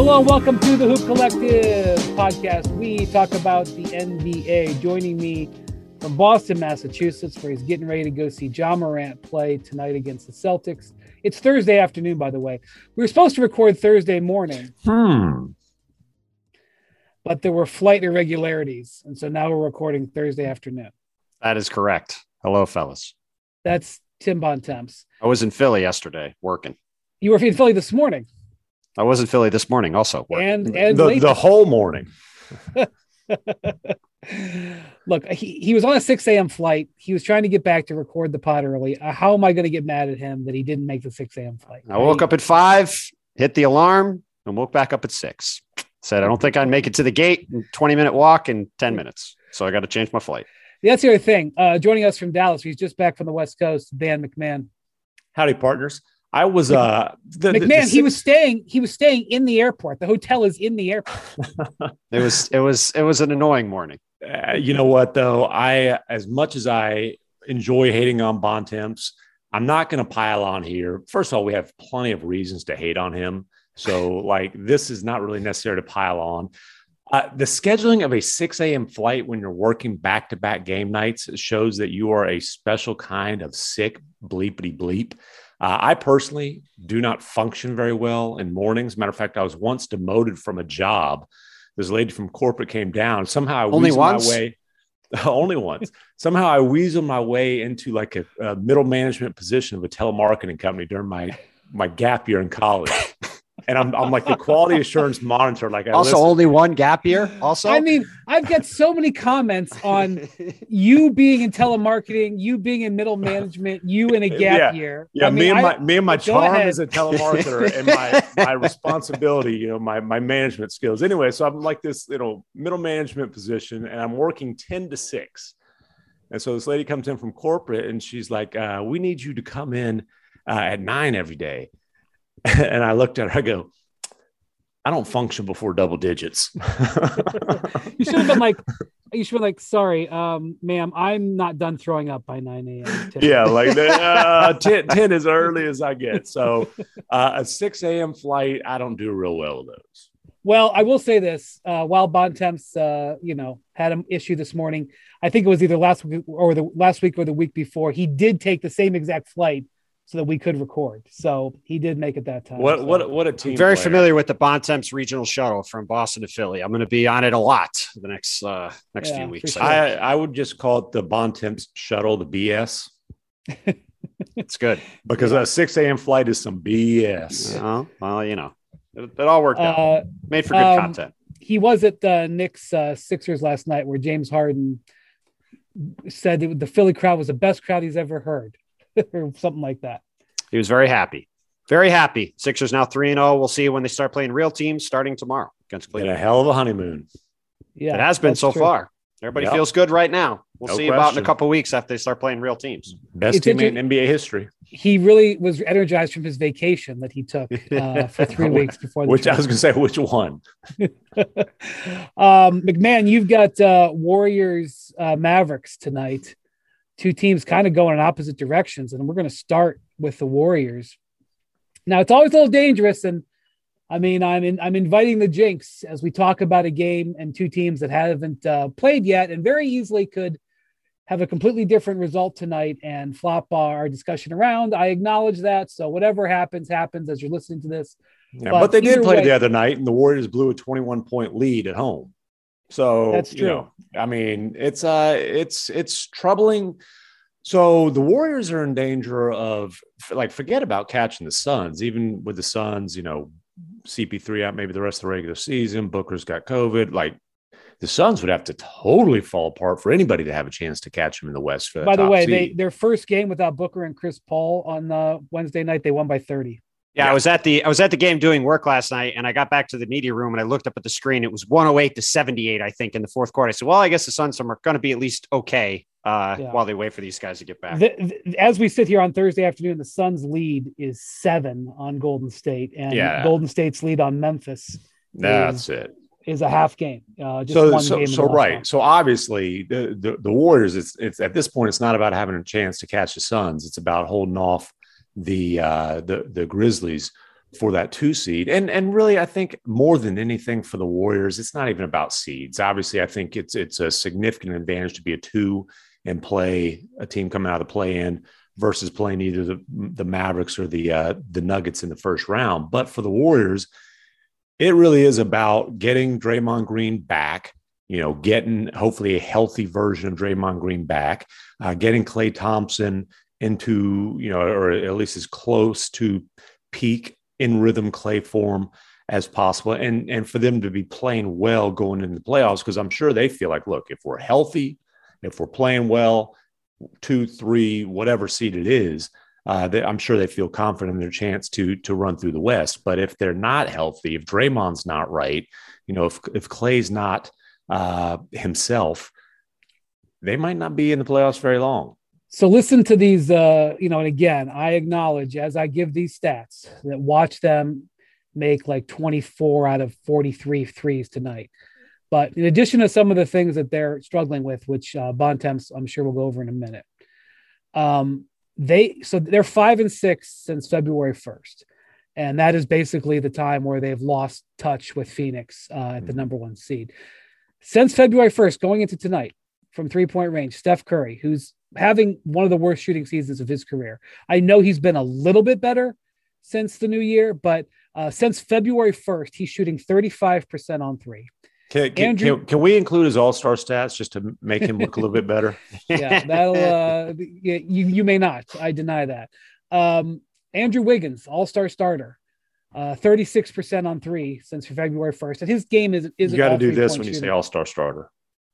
Hello, welcome to the Hoop Collective podcast. We talk about the NBA. Joining me from Boston, Massachusetts, where he's getting ready to go see Ja Morant play tonight against the Celtics. It's Thursday afternoon, by the way. We were supposed to record Thursday morning, but there were flight irregularities, and so now we're recording Thursday afternoon. That is correct. Hello, fellas. That's Tim Bontemps. I was in Philly yesterday working. You were in Philly this morning. I was in Philly this morning also working. And the whole morning. Look, he was on a 6 a.m. flight. He was trying to get back to record the pod early. How am I going to get mad at him that he didn't make the 6 a.m. flight? I woke up at 5, hit the alarm, and woke back up at 6. Said, I don't think I'd make it to the gate in 20-minute walk in 10 minutes. So I got to change my flight. That's the other thing. Joining us from Dallas, he's just back from the West Coast, Dan McMahon. Howdy, partners. I was McMahon. He was staying in the airport. The hotel is in the airport. It was an annoying morning. You know what though? As much as I enjoy hating on Bontemps, I'm not going to pile on here. First of all, we have plenty of reasons to hate on him. So this is not really necessary to pile on. The scheduling of a 6 a.m. flight when you're working back-to-back game nights shows that you are a special kind of sick bleepity bleep. I personally do not function very well in mornings. Matter of fact, I was once demoted from a job. This lady from corporate came down. Somehow I only weaseled once? my way. Only once. Somehow I weaseled my way into a middle management position of a telemarketing company during my gap year in college. And I'm like the quality assurance monitor. Only one gap year. Also, I mean, I've got so many comments on you being in telemarketing, you being in middle management, you in a gap year. Yeah, I mean, me and my charm as a telemarketer and my responsibility, my management skills. Anyway, so I'm like this, middle management position, and I'm working 10 to 6. And so this lady comes in from corporate, and she's like, "We need you to come in at 9 every day." And I looked at her, I go, I don't function before double digits. You should have been like, sorry, ma'am, I'm not done throwing up by 9 a.m. Yeah, 10 as early as I get. So a 6 a.m. flight, I don't do real well with those. Well, I will say this, while Bontemps, had an issue this morning, I think it was either last week or the week before, he did take the same exact flight so that we could record. So he did make it that time. What a team! I'm very familiar with the Bontemps regional shuttle from Boston to Philly. I'm going to be on it a lot the next few weeks. Sure. I would just call it the Bontemps shuttle, the BS. It's good because a 6 a.m. flight is some BS. Well, it all worked out. Made for good content. He was at the Knicks Sixers last night, where James Harden said that the Philly crowd was the best crowd he's ever heard. Or something like that. He was very happy. Very happy. Sixers now 3-0. We'll see when they start playing real teams starting tomorrow against Cleveland. And a hell of a honeymoon. Yeah, it has been so far. Everybody feels good right now. We'll see about in a couple of weeks after they start playing real teams. Best teammate in NBA history. He really was energized from his vacation that he took for 3 weeks before. Which I was going to say, which one? McMahon, you've got Warriors Mavericks tonight. Two teams kind of going in opposite directions, and we're going to start with the Warriors. Now, it's always a little dangerous, and I mean, I'm inviting the jinx as we talk about a game and two teams that haven't played yet and very easily could have a completely different result tonight and flop our discussion around. I acknowledge that, so whatever happens as you're listening to this. Yeah, but they did play the other night, and the Warriors blew a 21-point lead at home. So that's true. I mean, it's troubling. So the Warriors are in danger of forget about catching the Suns. Even with the Suns, CP3 out maybe the rest of the regular season. Booker's got COVID. The Suns would have to totally fall apart for anybody to have a chance to catch them in the West. By the way, their first game without Booker and Chris Paul on Wednesday night, they won by 30. Yeah, I was at the game doing work last night, and I got back to the media room and I looked up at the screen. It was 108-78, I think, in the fourth quarter. I said, well, I guess the Suns are going to be at least okay while they wait for these guys to get back. As we sit here on Thursday afternoon, the Suns' lead is 7 on Golden State, and Golden State's lead on Memphis is a half game. Right. So obviously the Warriors, it's at this point, it's not about having a chance to catch the Suns. It's about holding off the Grizzlies for that 2 seed. And really, I think more than anything for the Warriors, it's not even about seeds. Obviously, I think it's a significant advantage to be a 2 and play a team coming out of the play-in versus playing either the Mavericks or the Nuggets in the first round. But for the Warriors, it really is about getting Draymond Green back, getting hopefully a healthy version of Draymond Green back, getting Klay Thompson into, or at least as close to peak in rhythm Klay form as possible. And for them to be playing well going into the playoffs, because I'm sure they feel like, look, if we're healthy, if we're playing well, 2, 3, whatever seed it is, I'm sure they feel confident in their chance to run through the West. But if they're not healthy, if Draymond's not right, if Klay's not himself, they might not be in the playoffs very long. So listen to these, and again, I acknowledge as I give these stats that watch them make like 24 out of 43 threes tonight. But in addition to some of the things that they're struggling with, which Bontemps, I'm sure we'll go over in a minute. They're 5-6 since February 1st. And that is basically the time where they've lost touch with Phoenix at the number 1 seed. Since February 1st, going into tonight from 3-point range, Steph Curry, who's having one of the worst shooting seasons of his career. I know he's been a little bit better since the new year, but since February 1st, he's shooting 35% on 3. Can we include his all-star stats just to make him look a little bit better? Yeah, you may not. I deny that. Andrew Wiggins, all-star starter, 36% on 3 since February 1st. And his game is you got to do this when you say all-star starter.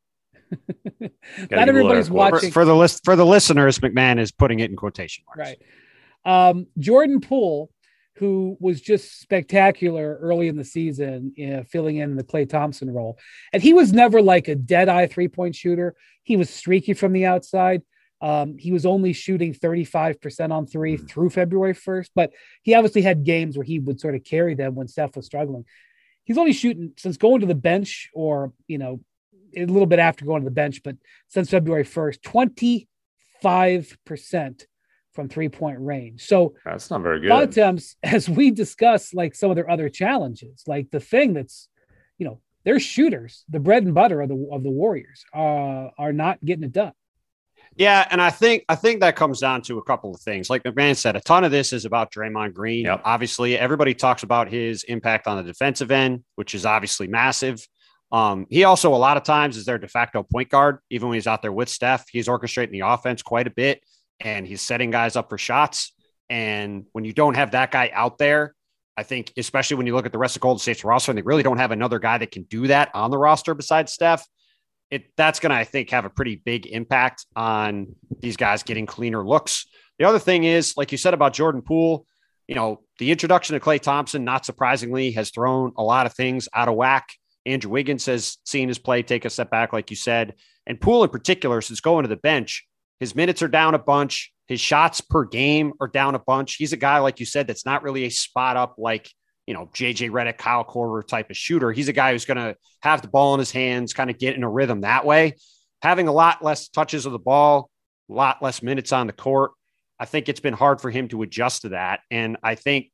Not everybody's watching. For the listeners, McMahon is putting it in quotation marks. Right. Jordan Poole, who was just spectacular early in the season, filling in the Klay Thompson role. And he was never like a dead-eye 3-point shooter. He was streaky from the outside. He was only shooting 35% on 3 through February 1st, but he obviously had games where he would sort of carry them when Steph was struggling. He's only shooting since going to the bench or, a little bit after going to the bench, but since February 1st, 25% from 3-point range. So that's not very good. A lot of times, as we discuss, like some of their other challenges, like the thing that's, they're shooters, the bread and butter of the Warriors are not getting it done. Yeah, and I think that comes down to a couple of things. Like McMahon said, a ton of this is about Draymond Green. Yep. Obviously, everybody talks about his impact on the defensive end, which is obviously massive. He also, a lot of times, is their de facto point guard. Even when he's out there with Steph, he's orchestrating the offense quite a bit, and he's setting guys up for shots. And when you don't have that guy out there, I think, especially when you look at the rest of Golden State's roster, and they really don't have another guy that can do that on the roster besides Steph, that's going to, I think, have a pretty big impact on these guys getting cleaner looks. The other thing is, like you said about Jordan Poole, the introduction of Klay Thompson, not surprisingly, has thrown a lot of things out of whack. Andrew Wiggins has seen his play take a step back, like you said. And Poole in particular, since going to the bench, his minutes are down a bunch. His shots per game are down a bunch. He's a guy, like you said, that's not really a spot up like, JJ Redick, Kyle Korver type of shooter. He's a guy who's going to have the ball in his hands, kind of get in a rhythm that way. Having a lot less touches of the ball, a lot less minutes on the court. I think it's been hard for him to adjust to that. And I think,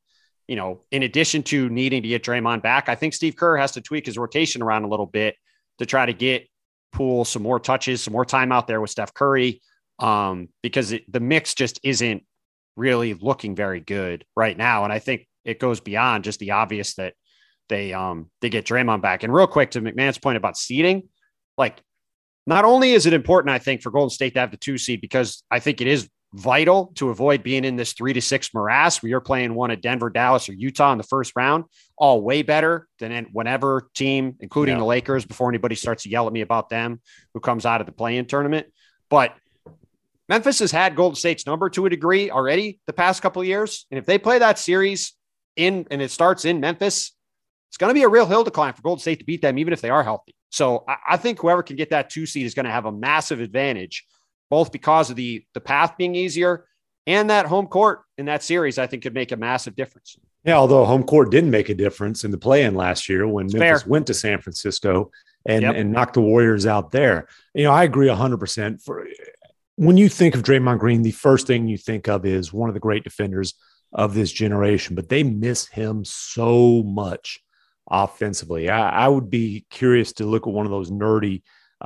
in addition to needing to get Draymond back, I think Steve Kerr has to tweak his rotation around a little bit to try to get Poole some more touches, some more time out there with Steph Curry, because the mix just isn't really looking very good right now. And I think it goes beyond just the obvious that they get Draymond back. And real quick to McMahon's point about seeding, like not only is it important, I think, for Golden State to have the 2 seed, because I think it is vital to avoid being in this 3-6 morass where you're playing one at Denver, Dallas, or Utah in the first round, all way better than whenever team, including the Lakers, before anybody starts to yell at me about them, who comes out of the play-in tournament. But Memphis has had Golden State's number to a degree already the past couple of years. And if they play that series and it starts in Memphis, it's going to be a real hill to climb for Golden State to beat them, even if they are healthy. So I think whoever can get that 2 seed is going to have a massive advantage, both because of the path being easier and that home court in that series, I think could make a massive difference. Yeah, although home court didn't make a difference in the play-in last year when Memphis went to San Francisco and knocked the Warriors out there. I agree 100%. when you think of Draymond Green, the first thing you think of is one of the great defenders of this generation, but they miss him so much offensively. I would be curious to look at one of those nerdy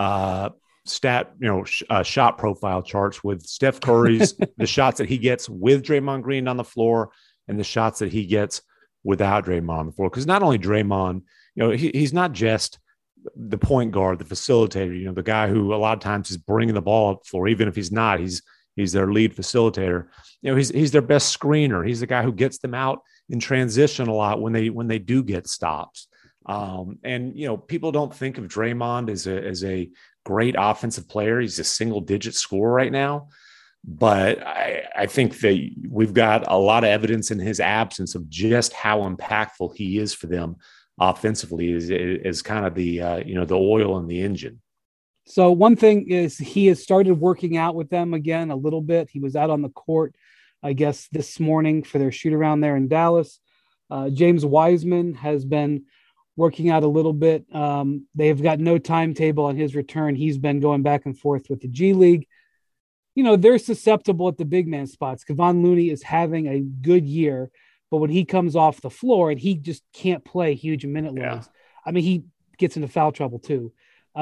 shot profile charts with Steph Curry's the shots that he gets with Draymond Green on the floor and the shots that he gets without Draymond on the floor. Because not only Draymond, he's not just the point guard, the facilitator, the guy who a lot of times is bringing the ball up the floor, even if he's not, he's their lead facilitator. He's their best screener. He's the guy who gets them out in transition a lot when they do get stops. And people don't think of Draymond as a great offensive player. He's a single-digit scorer right now, but I think that we've got a lot of evidence in his absence of just how impactful he is for them offensively. Is kind of the the oil in the engine. So one thing is he has started working out with them again a little bit. He was out on the court, I guess, this morning for their shoot around there in Dallas. James Wiseman has been working out a little bit. They've got no timetable on his return. He's been going back and forth with the G League. They're susceptible at the big man spots. Kevon Looney is having a good year, but when he comes off the floor and he just can't play huge minute loads, he gets into foul trouble too.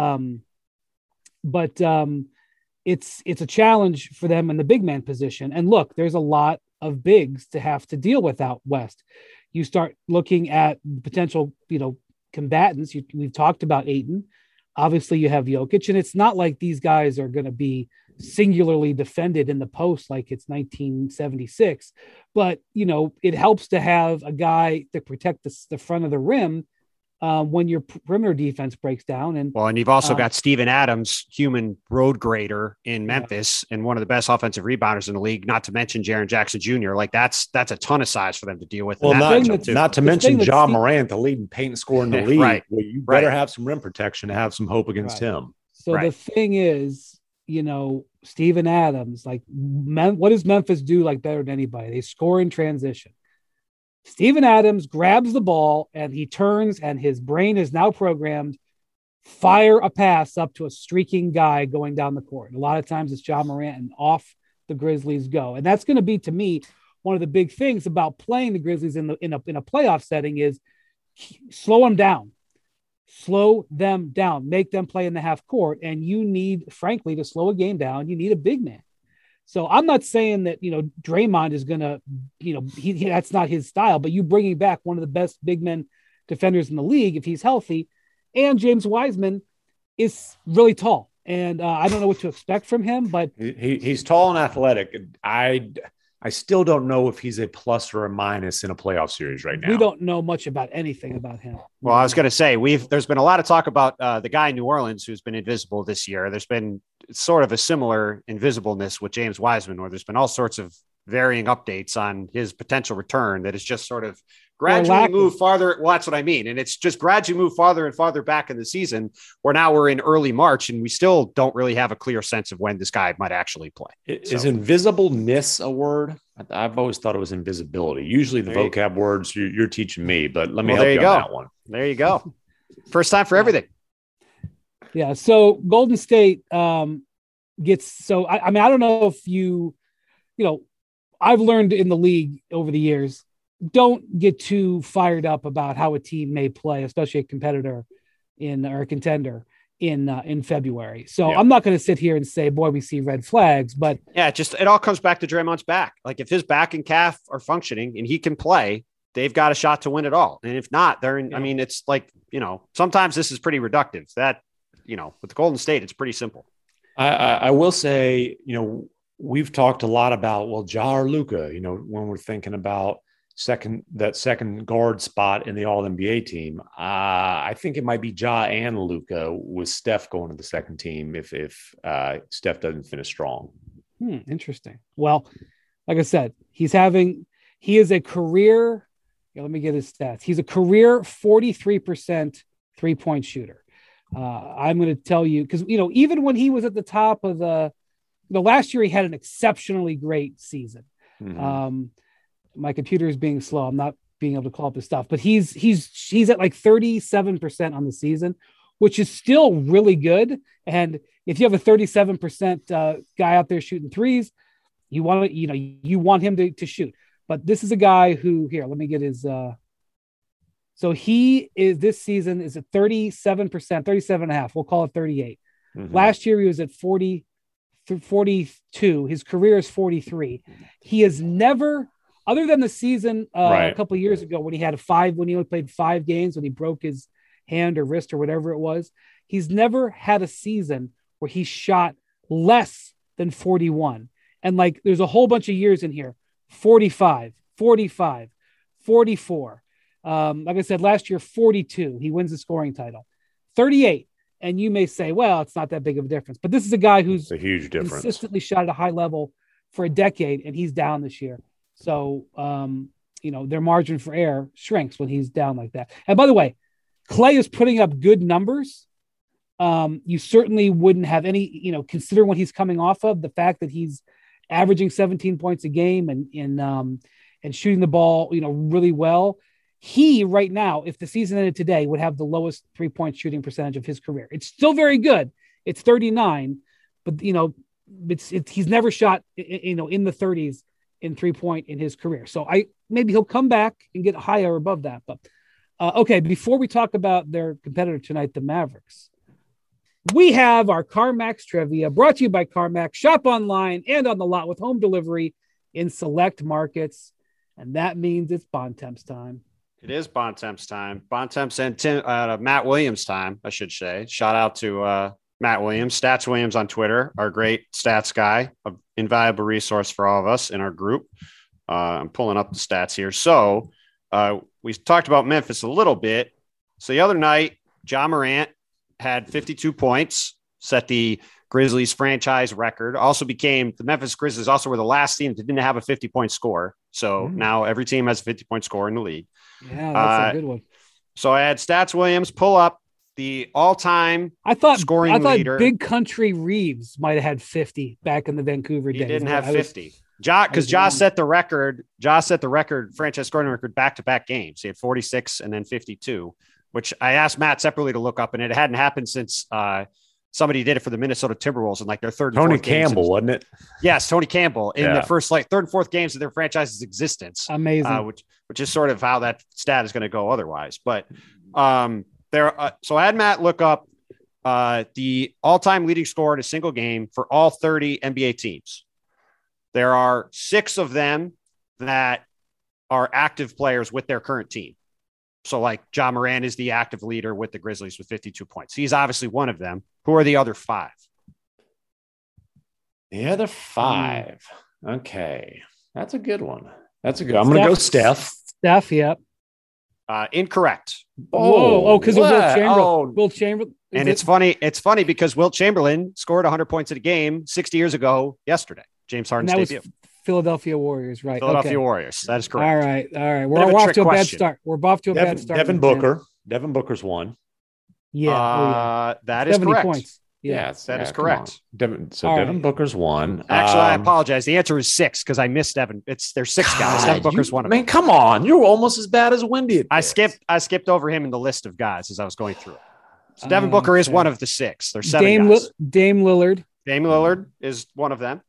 But it's a challenge for them in the big man position. And look, there's a lot of bigs to have to deal with out west. You start looking at potential, combatants. We've talked about Ayton. Obviously, you have Jokic, and it's not like these guys are going to be singularly defended in the post like it's 1976. But, it helps to have a guy to protect the front of the rim when your perimeter defense breaks down. And you've also got Steven Adams, human road grader in Memphis, and one of the best offensive rebounders in the league, not to mention Jaren Jackson Jr. Like that's a ton of size for them to deal with. Well, not to mention Ja Morant, the leading paint scorer in the league. Right. Well, you better have some rim protection to have some hope against him. So the thing is, Steven Adams, what does Memphis do better than anybody? They score in transition. Steven Adams grabs the ball and he turns, and his brain is now programmed, fire a pass up to a streaking guy going down the court. A lot of times it's Ja Morant, and off the Grizzlies go. And that's going to be, to me, one of the big things about playing the Grizzlies in a playoff setting is slow them down, make them play in the half court. And you need, frankly, to slow a game down, you need a big man. So I'm not saying that, Draymond is going to, that's not his style, but you bringing back one of the best big men defenders in the league, if he's healthy, and James Wiseman is really tall. And I don't know what to expect from him, but he's tall and athletic. I still don't know if he's a plus or a minus in a playoff series right now. We don't know much about anything about him. Well, I was going to say, there's been a lot of talk about the guy in New Orleans who's been invisible this year. There's been sort of a similar invisibleness with James Wiseman, where there's been all sorts of varying updates on his potential return that is just sort of gradually move farther. Well, that's what I mean. And it's just gradually move farther and farther back in the season, where now we're in early March and we still don't really have a clear sense of when this guy might actually play. Is invisibleness a word? I've always thought it was invisibility. Usually the vocab words you're teaching me, but let me help you on that one. There you go. First time for everything. Yeah. So Golden State gets, so I mean, I don't know if I've learned in the league over the years, don't get too fired up about how a team may play, especially a competitor or a contender in February. So I'm not going to sit here and say, boy, we see red flags, but it all comes back to Draymond's back. Like if his back and calf are functioning and he can play, they've got a shot to win it all. And if not, they're in, I mean, it's like, sometimes this is pretty reductive that, with the Golden State, it's pretty simple. I will say, we've talked a lot about, Ja or Luka, when we're thinking about that second guard spot in the all NBA team. I think it might be Ja and Luka with Steph going to the second team if Steph doesn't finish strong. Interesting. Well, like I said, he is a career, let me get his stats. He's a career 43% 3-point shooter. I'm going to tell you, because, even when he was at the top of the last year, he had an exceptionally great season. Mm-hmm. My computer is being slow. I'm not being able to call up his stuff, but he's at like 37% on the season, which is still really good. And if you have a 37% guy out there shooting threes, you want him to shoot. But this is a guy who, here, let me get his. So he is this season is at 37%, 37.5. We'll call it 38. Mm-hmm. Last year he was at 42. His career is 43. He has never, other than the season a couple of years ago when he only played 5 games when he broke his hand or wrist or whatever it was, he's never had a season where he shot less than 41. And like, there's a whole bunch of years in here, 45, 44. Like I said, last year, 42, he wins the scoring title, 38. And you may say, well, it's not that big of a difference, but this is a guy who's a huge difference, consistently shot at a high level for a decade, and he's down this year. So, their margin for error shrinks when he's down like that. And by the way, Klay is putting up good numbers. You certainly wouldn't have any, considering what he's coming off of, the fact that he's averaging 17 points a game and shooting the ball, really well. He right now, if the season ended today, would have the lowest 3-point shooting percentage of his career. It's still very good. It's 39, but he's never shot in the 30s in 3-point in his career. So maybe he'll come back and get higher above that. But okay, before we talk about their competitor tonight, the Mavericks, we have our CarMax trivia brought to you by CarMax. Shop online and on the lot with home delivery in select markets, and that means it's Bontemps time. It is Bontemps time. Bontemps and Matt Williams time, I should say. Shout out to Matt Williams, Stats Williams on Twitter, our great stats guy, an invaluable resource for all of us in our group. I'm pulling up the stats here. So we talked about Memphis a little bit. So the other night, Ja Morant had 52 points, set the Grizzlies franchise record. The Memphis Grizzlies also were the last team that didn't have a 50-point score. So now every team has a 50-point score in the league. Yeah, that's a good one. So I had Stats Williams pull up the all-time scoring leader. Big Country Reeves might have had 50 back in the Vancouver days. He didn't have 50. Because Ja set the record. Ja set the record, franchise scoring record, back-to-back games. He had 46 and then 52, which I asked Matt separately to look up, and it hadn't happened since somebody did it for the Minnesota Timberwolves in like their third and Tony fourth Campbell, games. wasn't it? Yes, Tony Campbell in the first third and fourth games of their franchise's existence. Amazing. Which is sort of how that stat is going to go otherwise. But so I had Matt look up the all-time leading scorer in a single game for all 30 NBA teams. There are 6 of them that are active players with their current team. So like Ja Morant is the active leader with the Grizzlies with 52 points. He's obviously one of them. Who are the other 5? The other 5. Okay. That's a good one. I'm going to go Steph. Steph, yep. Incorrect. Because of Wilt Chamberlain. Wilt Chamberlain. And it's funny because Wilt Chamberlain scored 100 points in a game 60 years ago yesterday. James Harden's debut. Philadelphia Warriors, right? Philadelphia Warriors. That is correct. All right. We're off to a bad start. Devin Booker. Devin Booker's one. Yeah. That is correct. Points. Yeah, that is correct. Devin Booker's one. Actually, I apologize. The answer is 6 because I missed Devin. There's 6 guys. Devin Booker's one of them. Man, come on. You're almost as bad as Wendy. I skipped over him in the list of guys as I was going through it. So Devin Booker is one of the 6. There's 7 guys. Dame Lillard. Dame Lillard is one of them.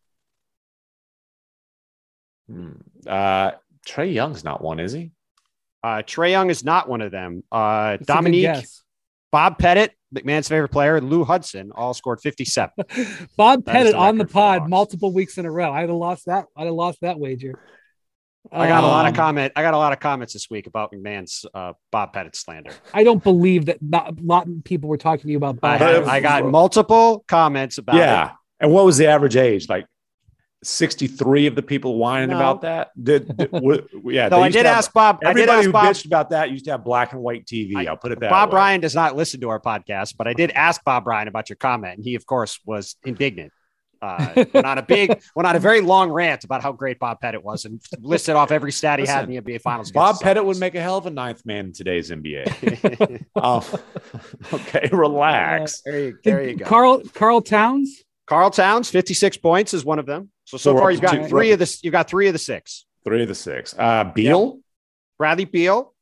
Trae Young's not one, is he? Trae Young is not one of them. Dominique, Bob Pettit, McMahon's favorite player, and Lou Hudson all scored 57. Bob Pettit on the pod multiple weeks in a row. I'd have lost that wager. I got a lot of comments this week about McMahon's Bob Pettit slander. I don't believe that a lot of people were talking to you about Bob. I got multiple comments about it. And what was the average age? Like 63 of the people whining about that. I did ask Bob. Everybody who bitched about that used to have black and white TV. I'll put it that way. Bob Ryan does not listen to our podcast, but I did ask Bob Ryan about your comment, and he, of course, was indignant. Went on a very long rant about how great Bob Pettit was, and listed off every stat he had in the NBA Finals. Bob Pettit would make a hell of a 9th man in today's NBA. Okay, relax. There you go. Karl Towns. Karl Towns, 56 points is one of them. So far, you've got 3 of the 6. 3 of the 6. Beal, Bradley Beal.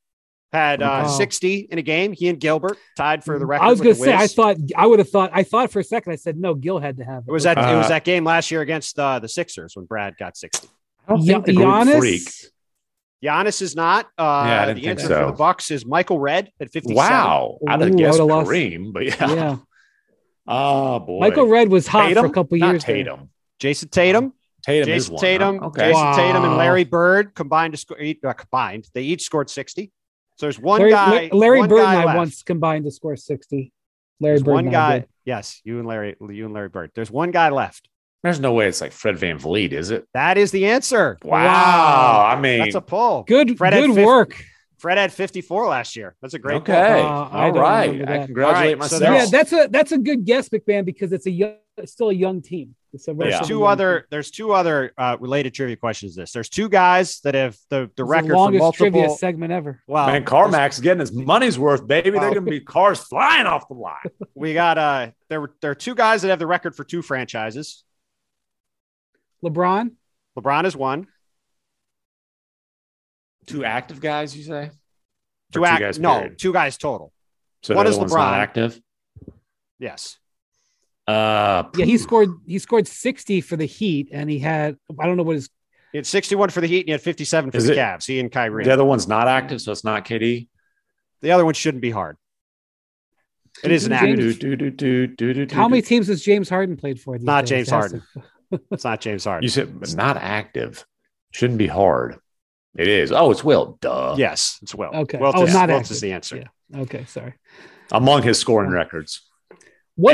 had 60 in a game. He and Gilbert tied for the record. I was going to say, I thought for a second, I said, no, Gil had to have it. It was that game last year against the Sixers when Brad got 60. I don't think the Greek freak. Giannis is not. I the answer for the Bucks is Michael Redd at 57. Wow. I'd have guessed Kareem, but yeah. Oh, boy. Michael Redd was hot Tatum? for a couple Not years. Tatum. Jason Tatum. Jason Tatum. Okay. Jason Tatum and Larry Bird combined to score. Combined, they each scored 60. So there's one guy. Larry Bird and I left. once combined to score 60. There's Bird one guy. Yes, you and Larry Bird. There's one guy left. There's no way it's like Fred VanVleet, is it? That is the answer. Wow. I mean, that's a pull. Good work. Fred had 54 last year. That's a great pull. All right. I congratulate myself. So that's a good guess, McMahon, because it's still a young team. There's two other related trivia questions. There's two guys that have the record for multiple trivia segment ever. Wow, man, Carmack's getting his money's worth, baby. They're gonna be cars flying off the line. We got there are two guys that have the record for two franchises. LeBron is one. Two active guys, you say? Two guys total. So one is LeBron. Not active. Yes. He scored 60 for the Heat, and he had he had 61 for the Heat, and he had 57 for the Cavs. He and Kyrie. The other one's not active, so it's not KD. The other one shouldn't be hard. It isn't active. How many teams has James Harden played for? Not James Harden. It's not James Harden. You said it's not active. Shouldn't be hard. It is. Oh, it's Wilt. Duh. Yes, it's Wilt. Okay. Wilt is the answer. Yeah. Okay. Sorry. Among his scoring records. What's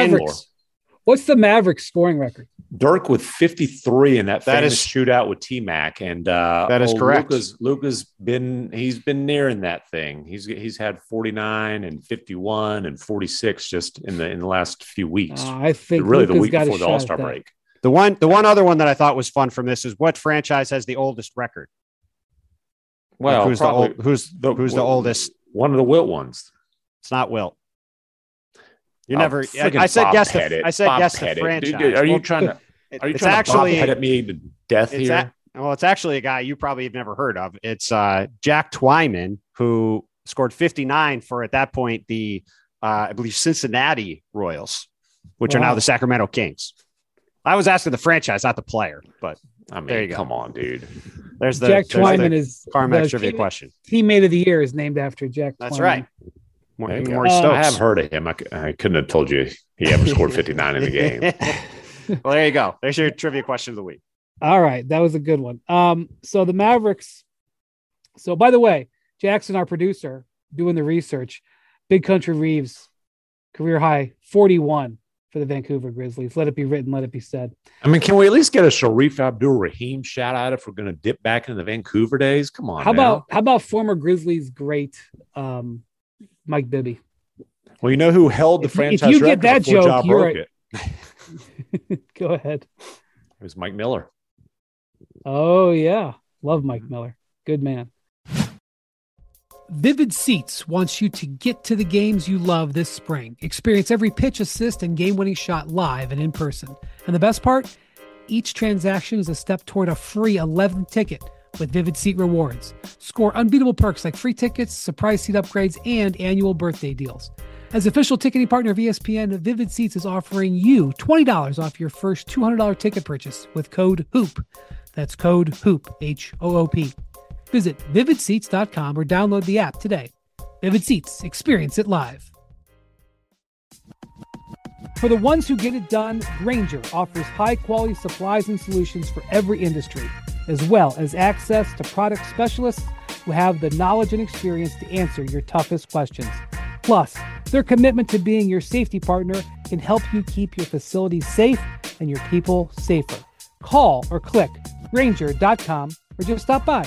the Mavericks scoring record? Dirk with 53 in that famous shootout with T-Mac, and that is correct. Luka's been nearing that thing. He's had 49 and 51 and 46 just in the last few weeks. I think really Luka's the week before the All-Star break. The one other one that I thought was fun from this is what franchise has the oldest record? Well, who's the oldest? One of the Wilt ones. It's not Wilt. You never. I said yes. I said yes to franchise. Dude, are you trying to? Are you trying to Bob Pettit me to death here? It's actually a guy you probably have never heard of. It's Jack Twyman, who scored 59 for, at that point, the I believe Cincinnati Royals, which are now the Sacramento Kings. I was asking the franchise, not the player, but I mean, there you go. Come on, dude. Jack Twyman is Carmack trivia question. Teammate of the year is named after Jack. That's Twyman. Right. I have heard of him. I couldn't have told you he ever scored 59 in the game. Well, there you go. There's your trivia question of the week. All right. That was a good one. So the Mavericks. So by the way, Jackson, our producer, doing the research, Big Country Reeves, career high 41 for the Vancouver Grizzlies. Let it be written, let it be said. I mean, can we at least get a Sharif Abdul-Rahim shout out if we're going to dip back into the Vancouver days? Come on. How about former Grizzlies great Mike Bibby? Well, you know who held the franchise record? If you get that joke, you're it. Go ahead. It was Mike Miller. Oh, yeah. Love Mike Miller. Good man. Vivid Seats wants you to get to the games you love this spring. Experience every pitch, assist, and game-winning shot live and in person. And the best part? Each transaction is a step toward a free 11th ticket with Vivid Seat Rewards. Score unbeatable perks like free tickets, surprise seat upgrades, and annual birthday deals. As official ticketing partner of ESPN, Vivid Seats is offering you $20 off your first $200 ticket purchase with code HOOP. That's code HOOP, H-O-O-P. Visit vividseats.com or download the app today. Vivid Seats. Experience it live. For the ones who get it done, Grainger offers high-quality supplies and solutions for every industry, as well as access to product specialists who have the knowledge and experience to answer your toughest questions. Plus, their commitment to being your safety partner can help you keep your facilities safe and your people safer. Call or click Grainger.com or just stop by.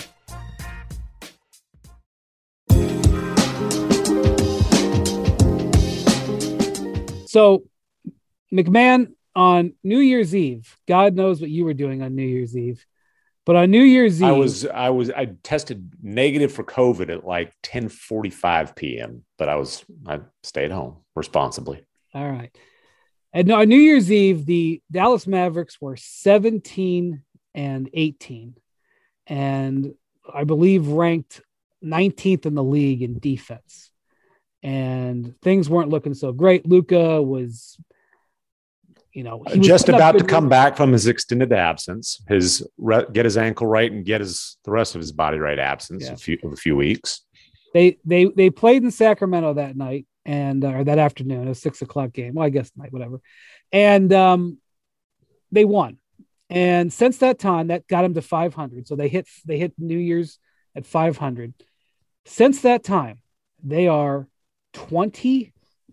So, McMahon, on New Year's Eve, God knows what you were doing on New Year's Eve, but on New Year's Eve, I tested negative for COVID at like 10:45 p.m., but I stayed home responsibly. All right. And on New Year's Eve, the Dallas Mavericks were 17-18, and I believe ranked 19th in the league in defense, and things weren't looking so great. Luka was, he was just about to come back from his extended absence, get his ankle right and get the rest of his body right absence a few weeks. They played in Sacramento that night or that afternoon, a 6:00 game. Well, I guess night, whatever. And they won. And since that time, that got them to 500. So they hit New Year's at 500. Since that time, they are 20-7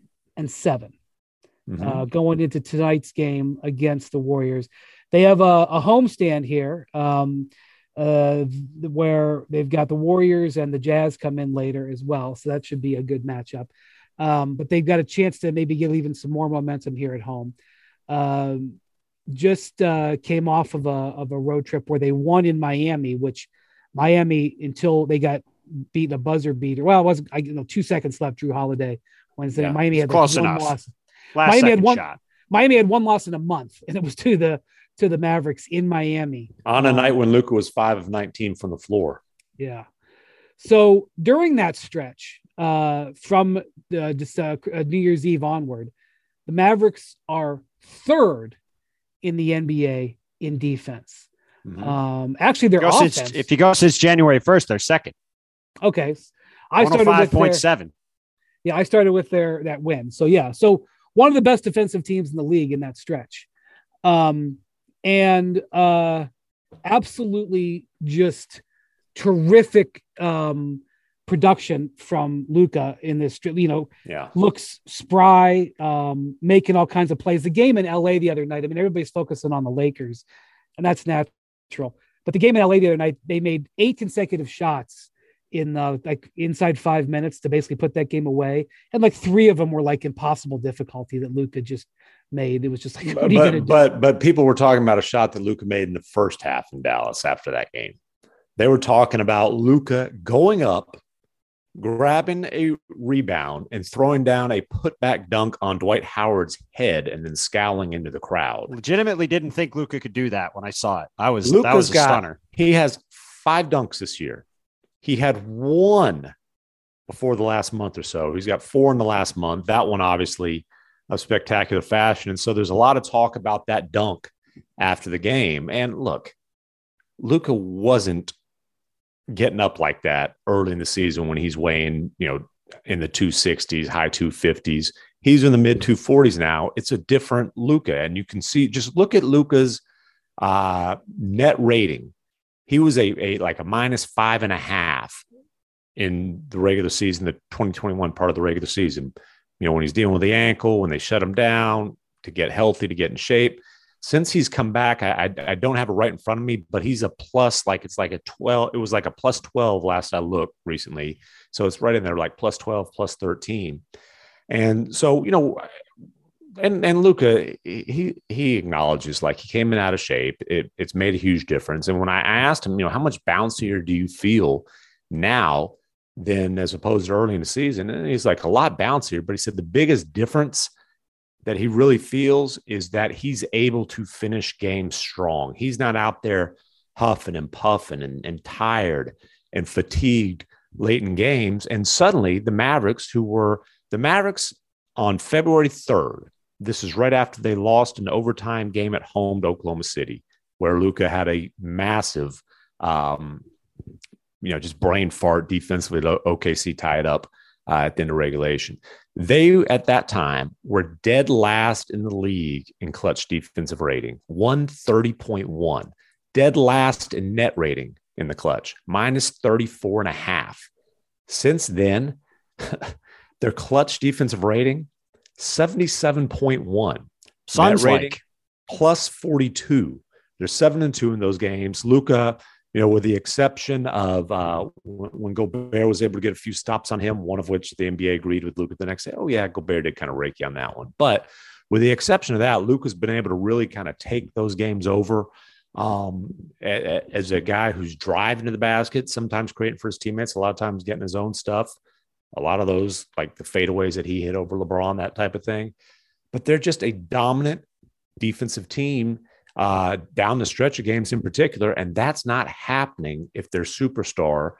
going into tonight's game against the Warriors. They have a homestand here where they've got the Warriors and the Jazz come in later as well. So that should be a good matchup. But they've got a chance to maybe get even some more momentum here at home. Just came off of a road trip where they won in Miami, which Miami, until they got beaten a buzzer beater. Well, it was 2 seconds left. Drew Holiday Wednesday. Yeah, Miami had close one enough. Loss. Miami had one shot. Miami had one loss in a month, and it was to the Mavericks in Miami on a night when Luka was 5 of 19 from the floor. Yeah. So during that stretch, from New Year's Eve onward, the Mavericks are third in the NBA in defense. Actually, their offense. If you go since January 1st, they're second. Okay, I started with 5.7. Yeah, I started with that win. So yeah, so one of the best defensive teams in the league in that stretch, and absolutely just terrific production from Luka in this. Looks spry, making all kinds of plays. The game in LA the other night. I mean, everybody's focusing on the Lakers, and that's natural. But the game in LA the other night, they made 8 consecutive shots in inside 5 minutes to basically put that game away, and 3 of them were impossible difficulty that Luka just made. It was just what are you going to do? But people were talking about a shot that Luka made in the first half in Dallas after that game. They were talking about Luka going up, grabbing a rebound and throwing down a putback dunk on Dwight Howard's head and then scowling into the crowd. Legitimately didn't think Luka could do that when I saw it. That was a stunner. He has 5 dunks this year. He had 1 before the last month or so. He's got 4 in the last month. That one, obviously, of spectacular fashion. And so there's a lot of talk about that dunk after the game. And look, Luka wasn't getting up like that early in the season when he's weighing, in the 260s, high 250s. He's in the mid 240s now. It's a different Luka. And you can see, just look at Luka's net rating. He was a -5.5 in the regular season, the 2021 part of the regular season. When he's dealing with the ankle, when they shut him down to get healthy, to get in shape. Since he's come back, I don't have it right in front of me, but he's a plus, it's like a 12. It was like a + 12 last I looked recently. So it's right in there, like +12, +13. And so, and Luka, he acknowledges he came in out of shape. It's made a huge difference. And when I asked him, how much bouncier do you feel now than as opposed to early in the season? And he's like, a lot bouncier. But he said the biggest difference that he really feels is that he's able to finish games strong. He's not out there huffing and puffing and tired and fatigued late in games. And suddenly the Mavericks on February 3rd, this is right after they lost an overtime game at home to Oklahoma City, where Luka had a massive, just brain fart defensively. OKC tied up at the end of regulation. They, at that time, were dead last in the league in clutch defensive rating, 130.1. Dead last in net rating in the clutch, -34.5. Since then, their clutch defensive rating, 77.1. Sounds like +42. They're 7-2 in those games. Luka, with the exception of when Gobert was able to get a few stops on him, one of which the NBA agreed with Luka the next day. Oh, yeah, Gobert did kind of rake you on that one. But with the exception of that, Luka's been able to really kind of take those games over as a guy who's driving to the basket, sometimes creating for his teammates, a lot of times getting his own stuff. A lot of those, like the fadeaways that he hit over LeBron, that type of thing. But they're just a dominant defensive team down the stretch of games in particular. And that's not happening if their superstar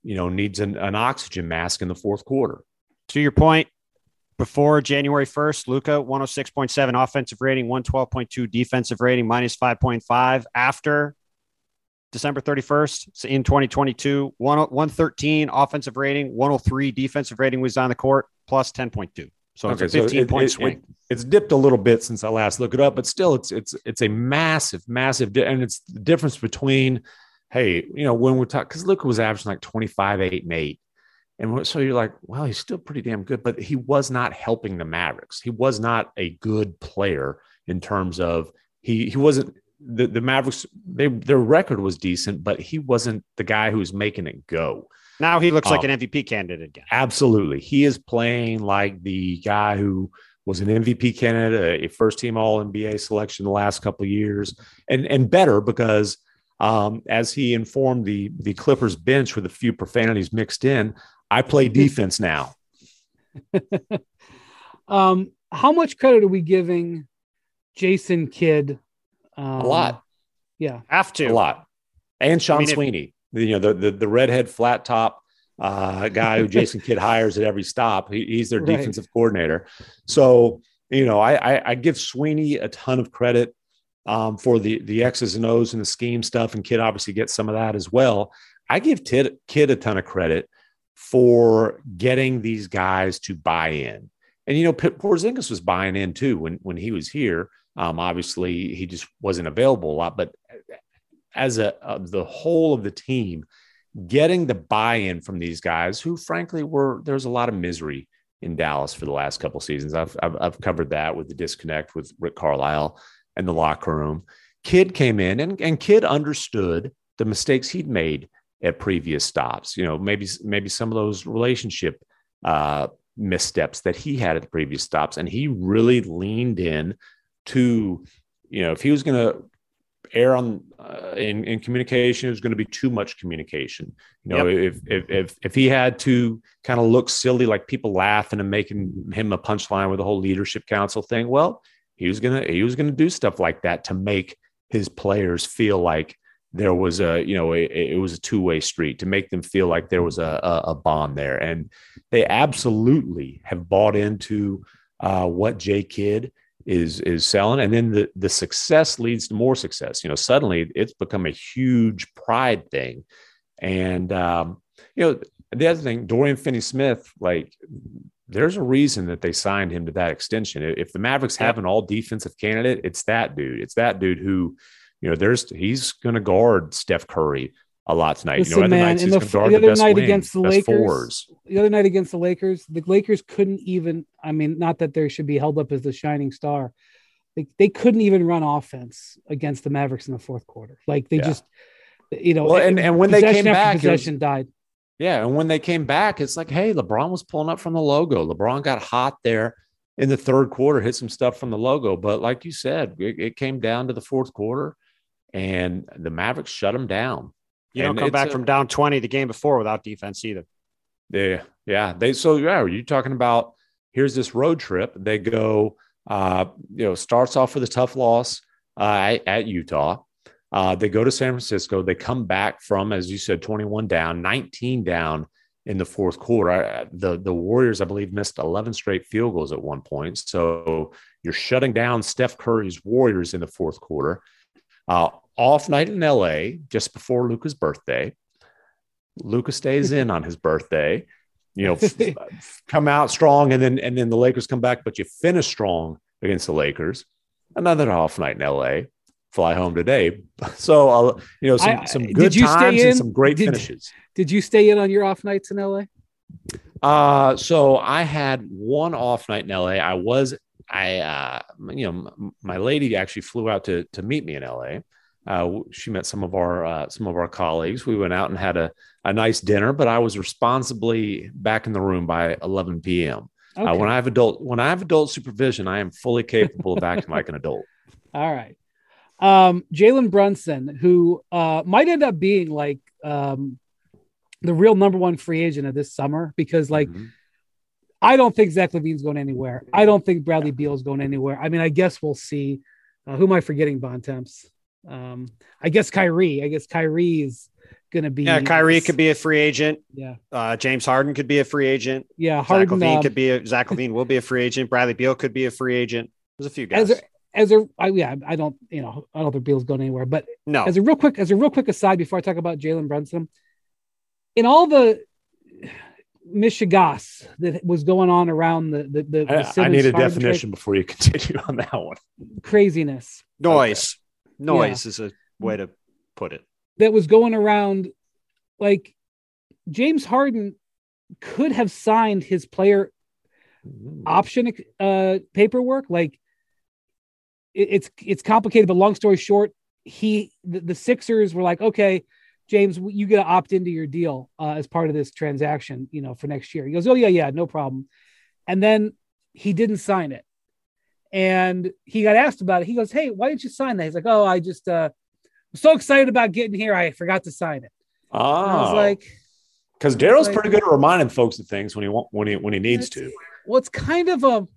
needs an oxygen mask in the fourth quarter. To your point, before January 1st, Luka, 106.7 offensive rating, 112.2 defensive rating, minus 5.5. After December 31st, so in 2022, 113 offensive rating, 103 defensive rating was on the court, plus 10.2. So it's a 15-point swing. It's dipped a little bit since I last looked it up, but still it's a massive, and it's the difference between, hey, when we're talking, because Luka was averaging like 25, 8, and 8. And so you're like, well, he's still pretty damn good, but he was not helping the Mavericks. He was not a good player in terms of he wasn't the Mavericks. Their record was decent, but he wasn't the guy who was making it go. Now he looks like an MVP candidate again. Absolutely. He is playing like the guy who was an MVP candidate, a first-team All-NBA selection the last couple of years, and better because as he informed the Clippers bench with a few profanities mixed in, I play defense now. How much credit are we giving Jason Kidd? A lot. Yeah. Have to. A lot. And Sean Sweeney, the redhead flat top guy who Jason Kidd hires at every stop. He's their defensive coordinator. So, I give Sweeney a ton of credit for the X's and O's and the scheme stuff. And Kidd obviously gets some of that as well. I give Kidd a ton of credit for getting these guys to buy in. And, Porzingis was buying in too when he was here. Obviously, he just wasn't available a lot. But as the whole of the team, getting the buy-in from these guys who, frankly, there's a lot of misery in Dallas for the last couple of seasons. I've covered that with the disconnect with Rick Carlisle and the locker room. Kidd came in and Kidd understood the mistakes he'd made at previous stops, maybe some of those relationship missteps that he had at the previous stops. And he really leaned in to, if he was going to err on in communication, it was going to be too much communication. If he had to kind of look silly, like people laughing and making him a punchline with the whole leadership council thing, well, he was going to do stuff like that to make his players feel like there was it was a two-way street, to make them feel like there was a bond there. And they absolutely have bought into what Jay Kidd is selling. And then the success leads to more success. Suddenly it's become a huge pride thing. And, the other thing, Dorian Finney-Smith, there's a reason that they signed him to that extension. If the Mavericks have an all defensive candidate, it's that dude. It's that dude who, he's going to guard Steph Curry a lot tonight. Listen, other man, nights he's going to guard the the other best night wing, against the best Lakers, fours. The other night against the Lakers couldn't even. I mean, not that they should be held up as the shining star. They couldn't even run offense against the Mavericks in the fourth quarter. Just, Well, and when they came back, possession died. Yeah, and when they came back, it's like, hey, LeBron was pulling up from the logo. LeBron got hot there in the third quarter, hit some stuff from the logo. But like you said, it came down to the fourth quarter, and the Mavericks shut them down. You don't come back from down 20 the game before without defense either. Yeah. You're talking about, here's this road trip. They go, starts off with a tough loss at Utah. They go to San Francisco. They come back from, as you said, 21 down, 19 down in the fourth quarter. The Warriors, I believe, missed 11 straight field goals at one point. So you're shutting down Steph Curry's Warriors in the fourth quarter. Off night in LA, just before Luka's birthday. Luka stays in on his birthday. Come out strong, and then the Lakers come back, but you finish strong against the Lakers. Another off night in LA. Fly home today. So, some good times and some great finishes. Did you stay in on your off nights in LA? So I had one off night in LA. My lady actually flew out to meet me in LA. She met some of our colleagues. We went out and had a nice dinner, but I was responsibly back in the room by 11 p.m. Okay. When I have adult supervision, I am fully capable of acting like an adult. All right. Jalen Brunson, who might end up being the real number one free agent of this summer, because I don't think Zach LaVine's going anywhere. I don't think Bradley Beal's going anywhere. I mean, I guess we'll see. Who am I forgetting? Bontemps. I guess Kyrie. I guess Kyrie is going to be. Yeah, Kyrie could be a free agent. Yeah. James Harden could be a free agent. Yeah, Harden Zach LaVine will be a free agent. Bradley Beal could be a free agent. There's a few guys. I don't think Beal's going anywhere. But no. As a real quick aside before I talk about Jalen Brunson, in all the Michigas that was going on around the I need a definition before you continue on that one. Craziness. Noise is a way to put it. That was going around, like James Harden could have signed his player option paperwork. Like it's complicated, but long story short, the Sixers were like, okay, James, you got to opt into your deal as part of this transaction, for next year. He goes, oh yeah, no problem. And then he didn't sign it. And he got asked about it. He goes, hey, why didn't you sign that? He's like, oh, I just was so excited about getting here, I forgot to sign it. Oh, I was like, because Daryl's pretty good at reminding folks of things when he needs to. Well, it's kind of a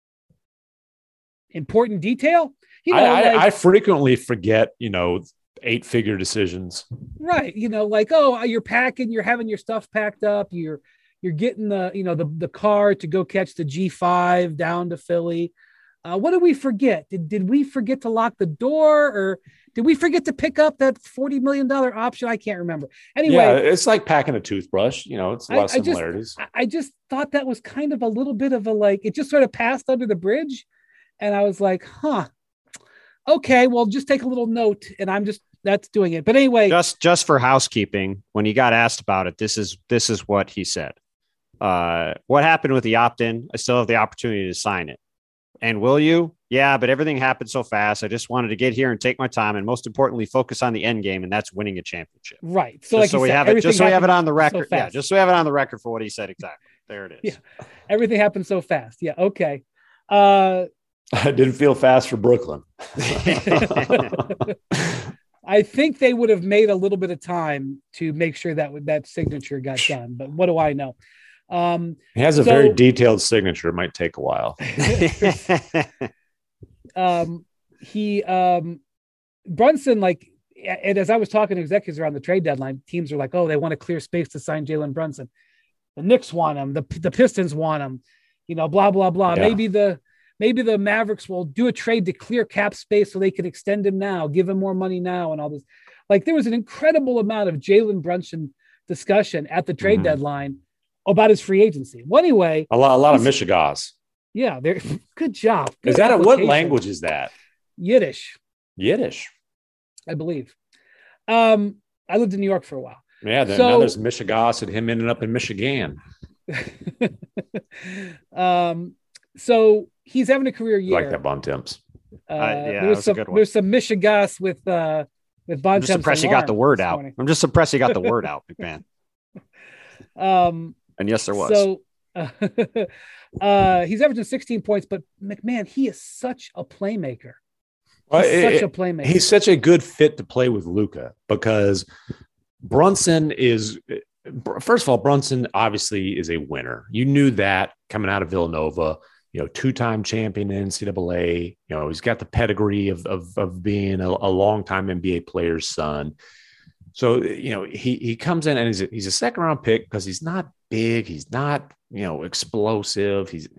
important detail. I frequently forget, 8-figure decisions. Right. You're packing, you're having your stuff packed up. You're getting the car to go catch the G5 down to Philly. What did we forget? Did we forget to lock the door, or did we forget to pick up that $40 million option? I can't remember. Anyway, yeah, it's like packing a toothbrush. It's a lot of similarities. I just thought that was kind of a little bit of it just sort of passed under the bridge. And I was like, okay, well, just take a little note. And that's doing it. But anyway, just for housekeeping, when he got asked about it, this is what he said. What happened with the opt-in? I still have the opportunity to sign it. And will you? Yeah, but everything happened so fast. I just wanted to get here and take my time, and most importantly, focus on the end game, and that's winning a championship. Right. So we have it on the record. So yeah, just so we have it on the record for what he said exactly. There it is. Yeah. Everything happened so fast. Yeah. Okay. I didn't feel fast for Brooklyn. I think they would have made a little bit of time to make sure that signature got done, but what do I know? He has a very detailed signature. It might take a while. Brunson, and as I was talking to executives around the trade deadline, teams are like, oh, they want to clear space to sign Jalen Brunson. The Knicks want him. The Pistons want him. Blah blah blah. Yeah. Maybe the Mavericks will do a trade to clear cap space so they can extend him now, give him more money now, and all this. There was an incredible amount of Jalen Brunson discussion at the trade deadline about his free agency. Well, anyway, a lot of Michigas. Yeah, good job. Good is that what language is that? Yiddish, I believe. I lived in New York for a while. Yeah, now there's Michigas and him ending up in Michigan. So he's having a career year. I like that Bontemps. There's some Michigas with Bontemps. I'm just impressed you got the word out. I'm just impressed you got the word out, McMahon. And yes, there was. So he's averaging 16 points, but McMahon, he is such a playmaker. He's such a good fit to play with Luka because Brunson is. First of all, Brunson obviously is a winner. You knew that coming out of Villanova. 2-time champion in NCAA. He's got the pedigree of being a longtime NBA player's son. So, he comes in and he's a second round pick because he's not big. He's not, explosive. He's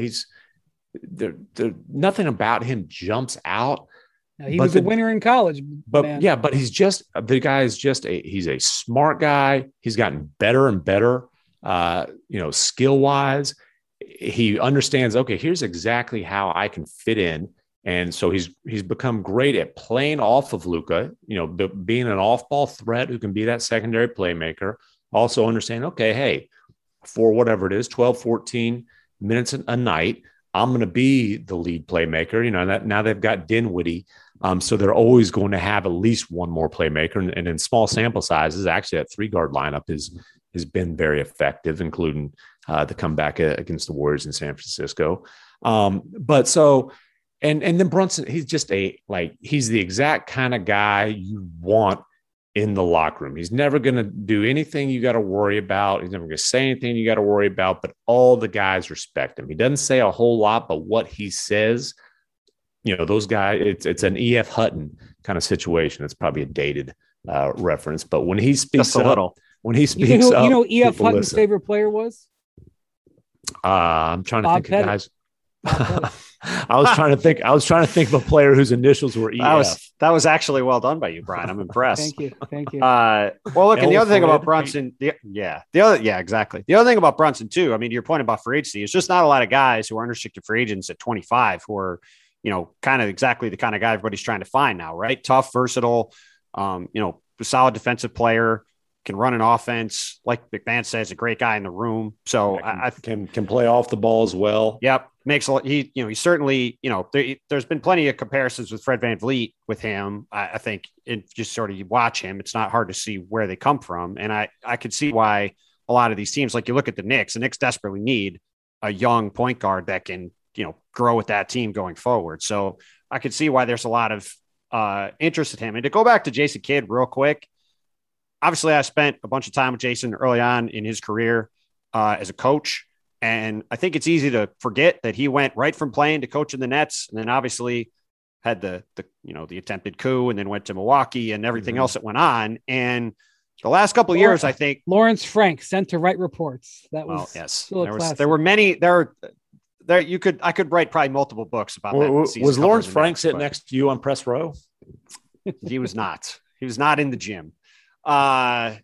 nothing about him jumps out. Now, he was a winner in college, but he's he's a smart guy. He's gotten better and better, skill wise. He understands, okay, here's exactly how I can fit in. And so he's become great at playing off of Luka, being an off-ball threat who can be that secondary playmaker. Also understand, okay, hey, for whatever it is, 12, 14 minutes a night, I'm going to be the lead playmaker. Now they've got Dinwiddie. So they're always going to have at least one more playmaker. And in small sample sizes, actually that 3-guard lineup has been very effective, including the comeback against the Warriors in San Francisco. And then Brunson, he's just he's the exact kind of guy you want in the locker room. He's never going to do anything you got to worry about. He's never going to say anything you got to worry about, but all the guys respect him. He doesn't say a whole lot, but what he says, those guys, it's an E.F. Hutton kind of situation. It's probably a dated reference, but when he speaks just a little, when he speaks up, you know, E.F. Hutton's favorite player was. I'm trying to Bob think of guys. I was trying to think of a player whose initials were EF. That was actually well done by you, Brian. I'm impressed. Thank you. Well, look, and the other thing about Brunson, exactly. The other thing about Brunson too. I mean, to your point about free agency, it's just not a lot of guys who are unrestricted free agents at 25 who are, you know, kind of exactly the kind of guy everybody's trying to find now, right? Tough, versatile, you know, solid defensive player. Can run an offense, like McMahon says, a great guy in the room. So I can play off the ball as well. Yep, makes a lot. He certainly, you know, there's been plenty of comparisons with Fred VanVleet with him. I think it just sort of, you watch him, it's not hard to see where they come from, and I could see why a lot of these teams, like you look at the Knicks desperately need a young point guard that can, you know, grow with that team going forward. So I could see why there's a lot of interest in him. And to go back to Jason Kidd real quick. Obviously, I spent a bunch of time with Jason early on in his career as a coach, and I think it's easy to forget that he went right from playing to coaching the Nets, and then obviously had the attempted coup, and then went to Milwaukee and everything else that went on. And the last couple of years, I think Lawrence Frank sent to write reports. That was there were many there. I could write probably multiple books about that. Was Lawrence Frank sitting next to you on press row? He was not. He was not in the gym. I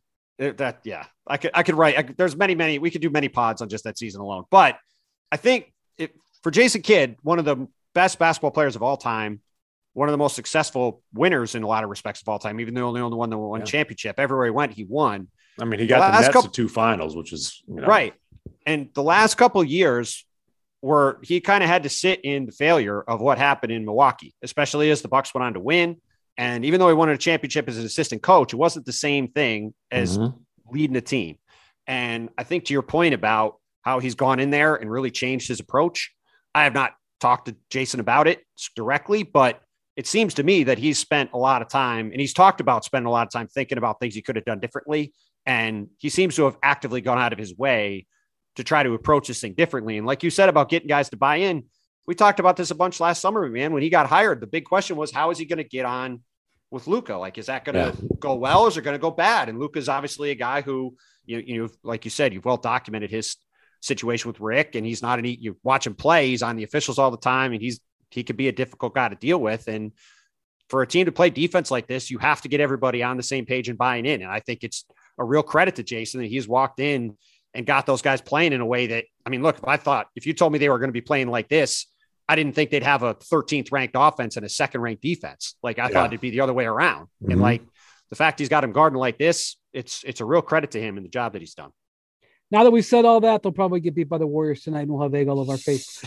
could write. There's many. We could do many pods on just that season alone. But I think for Jason Kidd, one of the best basketball players of all time, one of the most successful winners in a lot of respects of all time, even though the only one that won championship. Everywhere he went, he won. I mean, he got the Nets to 2 finals, which is right. And the last couple of years where he kind of had to sit in the failure of what happened in Milwaukee, especially as the Bucks went on to win. And even though he won a championship as an assistant coach, it wasn't the same thing as leading a team. And I think to your point about how he's gone in there and really changed his approach, I have not talked to Jason about it directly, but it seems to me that he's spent a lot of time, and he's talked about spending a lot of time thinking about things he could have done differently. And he seems to have actively gone out of his way to try to approach this thing differently. And like you said about getting guys to buy in, we talked about this a bunch last summer, man. When he got hired, the big question was, how is he going to get on with Luka? Like, is that going to go well, or is it going to go bad? And Luka's obviously a guy who, you know, like you said, you've well documented his situation with Rick, and he's not you watch him play. He's on the officials all the time, and he could be a difficult guy to deal with. And for a team to play defense like this, you have to get everybody on the same page and buying in. And I think it's a real credit to Jason that he's walked in and got those guys playing in a way that, I mean, look, if you told me they were going to be playing like this, I didn't think they'd have a 13th ranked offense and a 2nd ranked defense. Like I thought it'd be the other way around. And like the fact he's got him guarding like this, it's a real credit to him and the job that he's done. Now that we've said all that, they'll probably get beat by the Warriors tonight, and we'll have egg all over our face.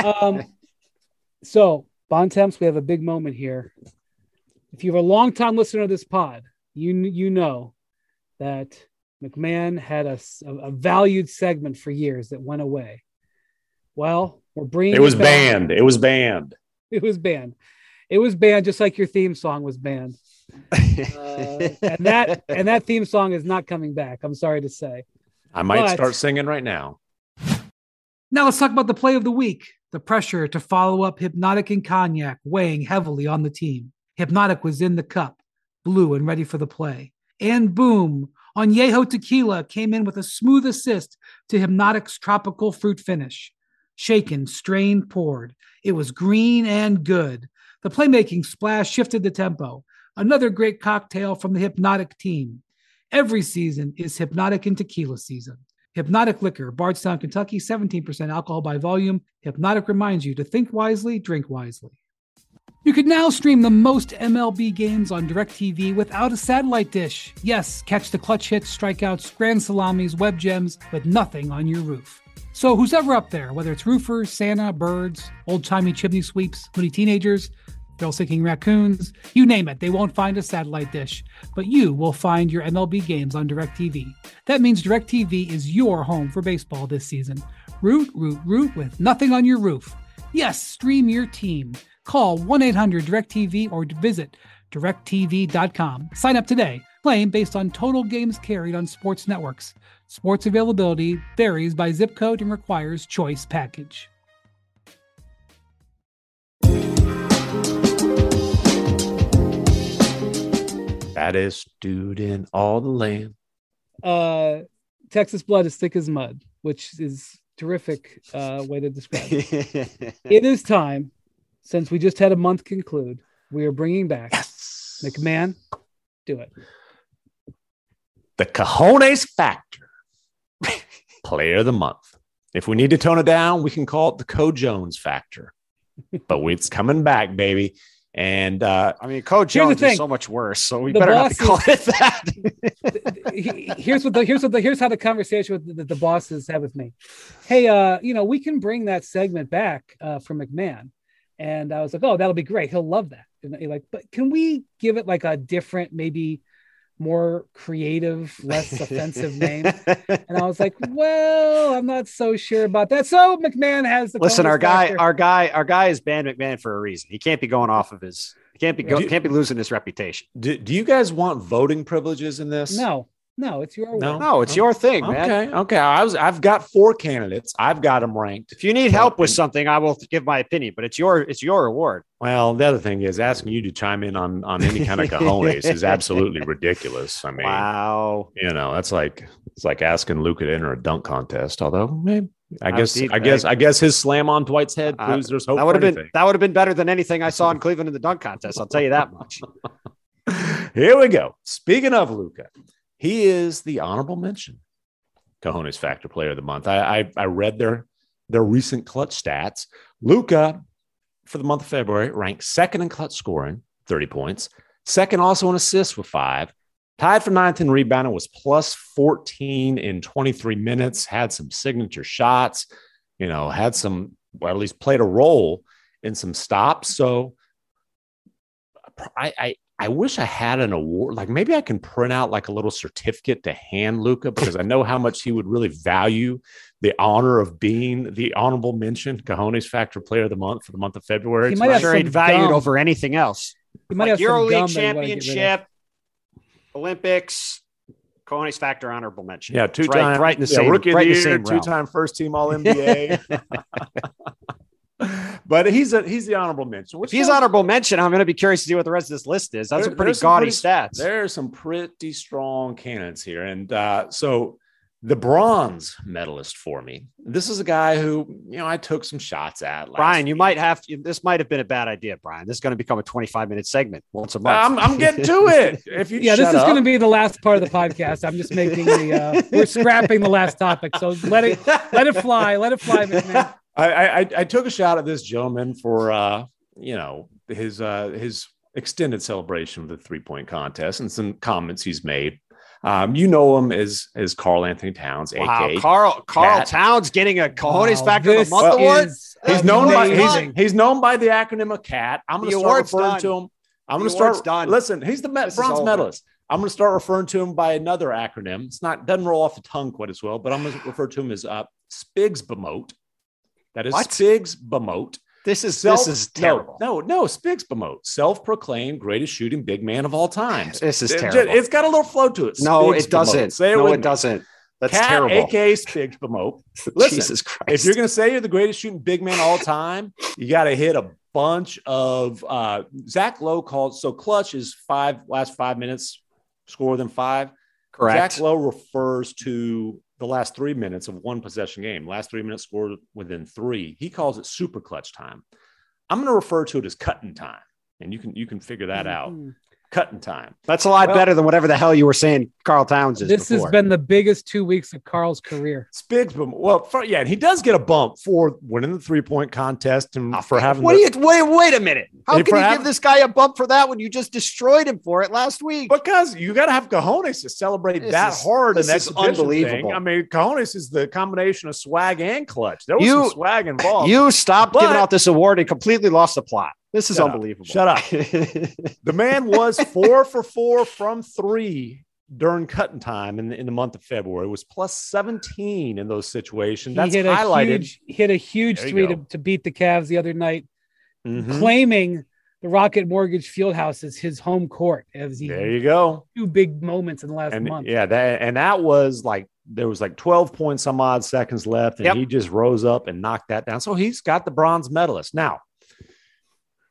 So Bontemps, we have a big moment here. If you're a long-time listener to this pod, you know that McMahon had a valued segment for years that went away. Well, we're bringing it was banned. It was banned. It was banned. It was banned, just like your theme song was banned. And that theme song is not coming back. I'm sorry to say. I might start singing right now. Now let's talk about the play of the week. The pressure to follow up Hypnotic and Cognac weighing heavily on the team. Hypnotic was in the cup, blue and ready for the play. And boom, Añejo Tequila came in with a smooth assist to Hypnotic's tropical fruit finish. Shaken, strained, poured. It was green and good. The playmaking splash shifted the tempo. Another great cocktail from the Hypnotic team. Every season is Hypnotic and Tequila season. Hypnotic Liquor, Bardstown, Kentucky, 17% alcohol by volume. Hypnotic reminds you to think wisely, drink wisely. You can now stream the most MLB games on DirecTV without a satellite dish. Yes, catch the clutch hits, strikeouts, grand salamis, web gems, with nothing on your roof. So who's ever up there, whether it's roofers, Santa, birds, old-timey chimney sweeps, moody teenagers, thrill-seeking raccoons, you name it, they won't find a satellite dish. But you will find your MLB games on DirecTV. That means DirecTV is your home for baseball this season. Root with nothing on your roof. Yes, stream your team. Call 1-800-DirecTV or visit directtv.com. Sign up today. Claim based on total games carried on sports networks. Sports availability varies by zip code and requires choice package. Fattest dude in all the land. Texas blood is thick as mud, which is terrific way to describe it. It is time, since we just had a month conclude, we are bringing back McMahon. Do it. The Cojones Factor. Player of the month. If we need to tone it down, we can call it the Co Jones Factor. But it's coming back, baby. And Co Jones is so much worse, so we better not call it that. Here's how the conversation with the bosses had with me. Hey, we can bring that segment back for McMahon, and I was like, oh, that'll be great. He'll love that. And you're like, but can we give it like a different, maybe more creative, less offensive name? And I was like, well, I'm not so sure about that. So McMahon has the listen. Our guy is banned McMahon for a reason. He can't be going off of his. He can't be losing his reputation. Do you guys want voting privileges in this? No, it's your it's your thing, man. Okay. I've got 4 candidates. I've got them ranked. If you need help with something, I will give my opinion, but it's your award. Well, the other thing is asking you to chime in on any kind of cojones is absolutely ridiculous. I mean, wow. It's like asking Luka to enter a dunk contest. Although, maybe I guess his slam on Dwight's head proves there's hope. That would have been better than anything I saw in Cleveland in the dunk contest. I'll tell you that much. Here we go. Speaking of Luka. He is the honorable mention Cojones Factor Player of the Month. I read their recent clutch stats. Luka, for the month of February, ranked second in clutch scoring, 30 points. Second also in assists with 5. Tied for 9th in rebounding, was plus 14 in 23 minutes. Had some signature shots, had some, or at least played a role in some stops. So I wish I had an award. Like maybe I can print out like a little certificate to hand Luka, because I know how much he would really value the honor of being the honorable mention Cojones Factor Player of the Month for the month of February. He might have he'd valued over anything else. He might have EuroLeague championship, Olympics, Cojones Factor honorable mention. Yeah, two-time right in the same rookie of the year, two-time first team All NBA. But he's the honorable mention. If he's honorable mention, I'm going to be curious to see what the rest of this list is. That's a pretty gaudy stats. There are some pretty strong candidates here. And so the bronze medalist for me, this is a guy who, I took some shots at. Brian, this might have been a bad idea, Brian. This is going to become a 25-minute segment once a month. I'm getting to it. This is going to be the last part of the podcast. I'm just making we're scrapping the last topic. So let it fly. Let it fly, man. I took a shot at this gentleman for his extended celebration of the 3-point contest and some comments he's made. Him as Karl Anthony Towns, aka Karl Towns getting a Cojones Factor of the Month award. He's known by the acronym of CAT. I'm going to start referring to him. I'm going to start. Listen, he's the bronze medalist. I'm going to start referring to him by another acronym. Doesn't roll off the tongue quite as well, but I'm going to refer to him as Spigs Bemote. That is Spigs Bemote. This is terrible. No, Spigs Bemote, self-proclaimed greatest shooting big man of all time. This is terrible. It's got a little flow to it. No, it doesn't. It doesn't. That's Cat, terrible. AKA Spigs Bemote. Listen, Jesus Christ. If you're going to say you're the greatest shooting big man of all time, you got to hit a bunch of Zach Lowe called. So clutch is last 5 minutes, score within 5. Correct. Zach Lowe refers to the last 3 minutes of one possession game. Last 3 minutes scored within 3. He calls it super clutch time. I'm going to refer to it as cutting time, and you can figure that out. Cutting time. That's a lot better than whatever the hell you were saying Karl Towns is. This has been the biggest 2 weeks of Karl's career. Spigs, and he does get a bump for winning the 3-point contest and for having. Wait a minute. How can you give this guy a bump for that when you just destroyed him for it last week? Because you got to have cojones to celebrate hard. This is unbelievable. Thing. I mean, cojones is the combination of swag and clutch. There was some swag involved. You stopped giving out this award and completely lost the plot. This is unbelievable. Shut up. The man was 4 for 4 from 3 during cutting time in the month of February. It was plus 17 in those situations. That's highlighted. Hit a huge three to beat the Cavs the other night, claiming the Rocket Mortgage Fieldhouse as his home court. There you go. 2 big moments in the last month. Yeah, that was like there was like 12 points some odd seconds left, and he just rose up and knocked that down. So he's got the bronze medalist. Now,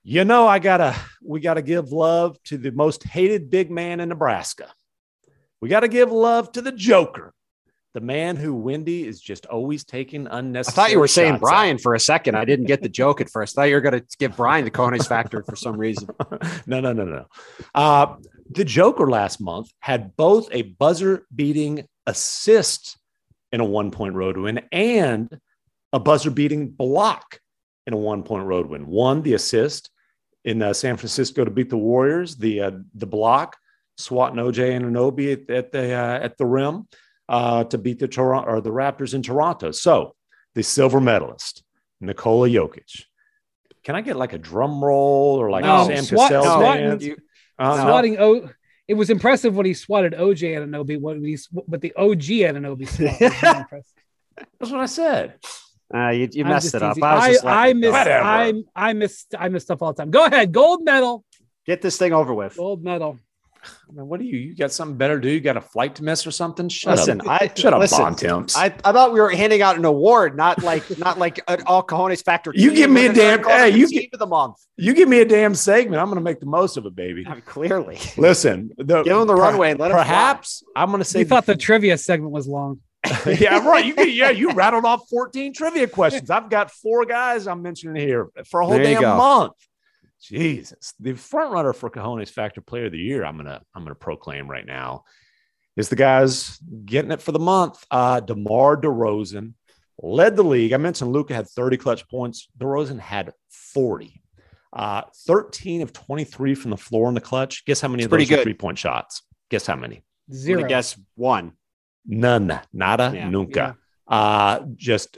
we gotta give love to the most hated big man in Nebraska. We got to give love to the Joker, the man who Wendy is just always taking unnecessary. I thought you were saying Brian at. for a second. I didn't get the joke at first. I thought you were going to give Brian the Cojones factor for some reason. No. The Joker last month had both a buzzer-beating assist in a 1-point road win and a buzzer-beating block in a 1-point road win. One, the assist in San Francisco to beat the Warriors. The block, swatting OJ Anunoby at the rim to beat the Raptors in Toronto. So the silver medalist, Nikola Jokic. Can I get like a drum roll or like Sam Cassell? Swatting. It was impressive when he swatted OJ Anunoby. But the OG Anunoby swat was more impressive. That's what I said. You messed it up. I miss stuff all the time. Go ahead, gold medal. Get this thing over with. Gold medal. What do you got something better to do? You got a flight to miss or something? Shut up, Bontemps. I thought we were handing out an award, not like an all cojones factor. You give me a damn team of the month. You give me a damn segment. I'm going to make the most of it, baby. Clearly. Listen, give him the runway. And let perhaps him I'm going to say. You thought the trivia segment was long. Yeah, right. You rattled off 14 trivia questions. I've got 4 guys I'm mentioning here for a whole damn month. Jesus, the front runner for Cojones Factor Player of the Year, I'm gonna proclaim right now, is the guys getting it for the month. DeMar DeRozan led the league. I mentioned Luka had 30 clutch points. DeRozan had 40. 13 of 23 from the floor in the clutch. Guess how many of those are 3-point shots? Guess how many? 0. Guess 1. None. Nada. Nunca. Just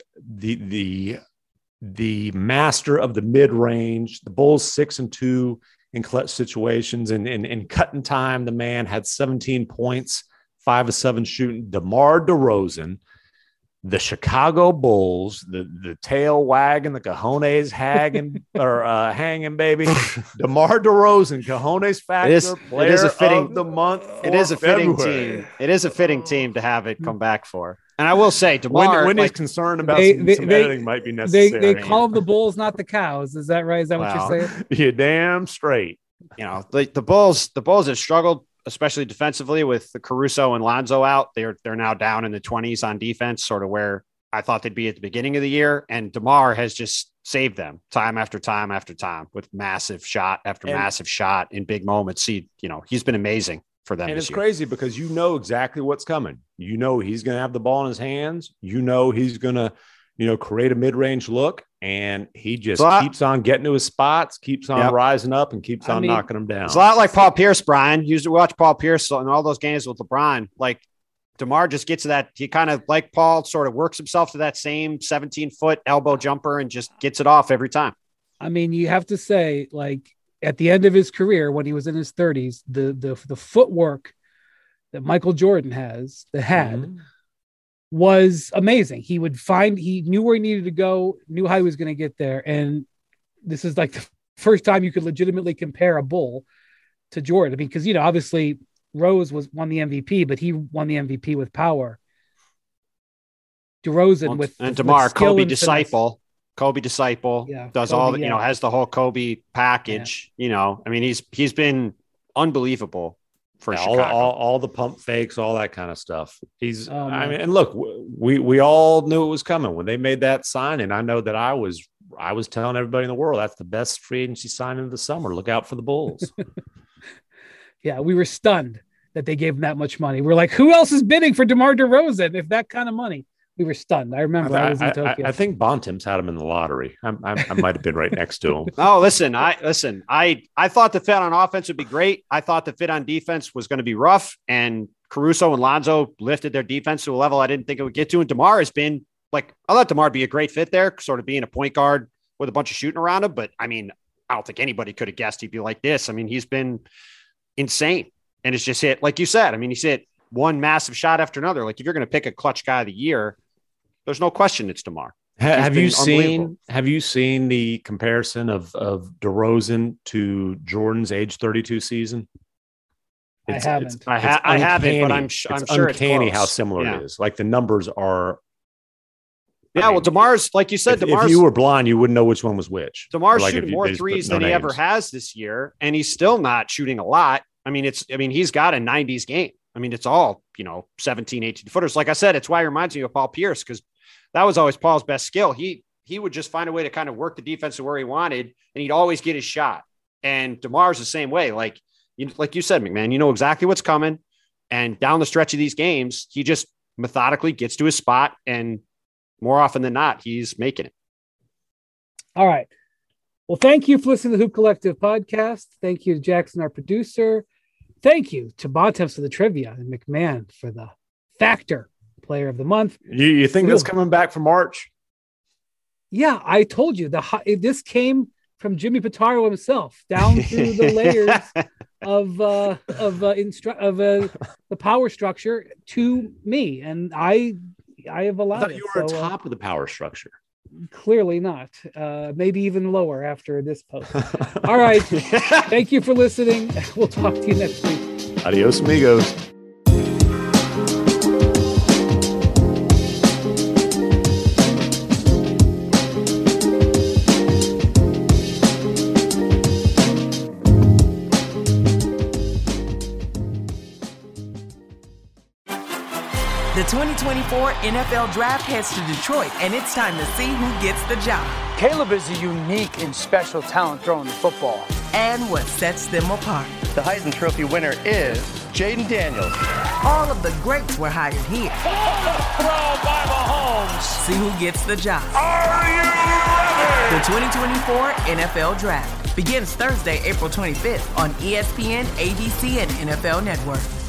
the master of the mid-range. The Bulls 6-2 in clutch situations, and in cutting time, the man had 17 points, 5 of 7 shooting. DeMar DeRozan, the Chicago Bulls, the tail wagging, the cojones hanging, baby. DeMar DeRozan, Cojones Factor Player of the Month. It is a fitting team. It is a fitting team to have it come back for. And I will say, DeMar, when he's concerned about some editing might be necessary. They call the Bulls, not the cows. Is that right? Is that what you're saying? You're damn straight. The Bulls have struggled, especially defensively, with the Caruso and Lonzo out. They're now down in the 20s on defense, sort of where I thought they'd be at the beginning of the year. And DeMar has just saved them time after time after time with massive shot after massive shot in big moments. He's been amazing for them. And it's crazy because you know exactly what's coming. You know he's going to have the ball in his hands. You know he's going to, create a mid-range look, and he just keeps on getting to his spots, keeps on rising up, and keeps on knocking them down. It's a lot like Paul Pierce, Brian. You used to watch Paul Pierce in all those games with LeBron. Like, DeMar just gets to that. He kind of, like Paul, sort of works himself to that same 17-foot elbow jumper and just gets it off every time. I mean, you have to say, like, at the end of his career, when he was in his 30s, the footwork that Michael Jordan had was amazing. He knew where he needed to go, knew how he was going to get there. And this is like the first time you could legitimately compare a Bull to Jordan. I mean, because, obviously Rose won the MVP, but he won the MVP with power. DeRozan and DeMar, Kobe disciple. Kobe disciple, does Kobe, all the, has the whole Kobe package. I mean, he's been unbelievable for Chicago. All the pump fakes, all that kind of stuff. And look, we all knew it was coming when they made that signing. I know that I was telling everybody in the world that's the best free agency signing of the summer. Look out for the Bulls. Yeah, we were stunned that they gave him that much money. We're like, who else is bidding for DeMar DeRozan if that kind of money? We were stunned. I remember I was in Tokyo. I think Bontemps had him in the lottery. I might have been right next to him. Oh, listen. I thought the fit on offense would be great. I thought the fit on defense was going to be rough. And Caruso and Lonzo lifted their defense to a level I didn't think it would get to. And DeMar has been I thought DeMar be a great fit there, sort of being a point guard with a bunch of shooting around him. But I mean, I don't think anybody could have guessed he'd be like this. I mean, he's been insane. And it's just hit, like you said. I mean, he's hit one massive shot after another. Like, if you're going to pick a clutch guy of the year, there's no question it's DeMar. Have you seen the comparison of DeRozan to Jordan's age 32 season? I haven't. I haven't, but I'm sure uncanny it's how similar it is. Like, the numbers are Yeah, well, DeMar's, like you said, if you were blind, you wouldn't know which one was which. DeMar's shooting more threes than he ever has this year, and he's still not shooting a lot. I mean, he's got a 90s game. I mean, it's all, 17, 18 footers. Like I said, it's why it reminds me of Paul Pierce, because that was always Paul's best skill. He would just find a way to kind of work the defense to where he wanted, and he'd always get his shot. And DeMar's the same way. Like you said, McMahon, you know exactly what's coming. And down the stretch of these games, he just methodically gets to his spot, and more often than not, he's making it. All right. Well, thank you for listening to the Hoop Collective podcast. Thank you to Jackson, our producer. Thank you to Bontemps for the trivia and McMahon for the Factor Player of the Month. You think that's coming back for March? Yeah, I told you this came from Jimmy Pitaro himself down through the layers of the power structure to me, and I have allowed. I thought you were on top of the power structure. Clearly not. Maybe even lower after this post. All right. Thank you for listening. We'll talk to you next week. Adios, amigos. The 2024 NFL Draft heads to Detroit, and it's time to see who gets the job. Caleb is a unique and special talent throwing the football. And what sets them apart. The Heisman Trophy winner is Jaden Daniels. All of the greats were hired here. Throw by Mahomes. See who gets the job. Are you ready? The 2024 NFL Draft begins Thursday, April 25th on ESPN, ABC, and NFL Network.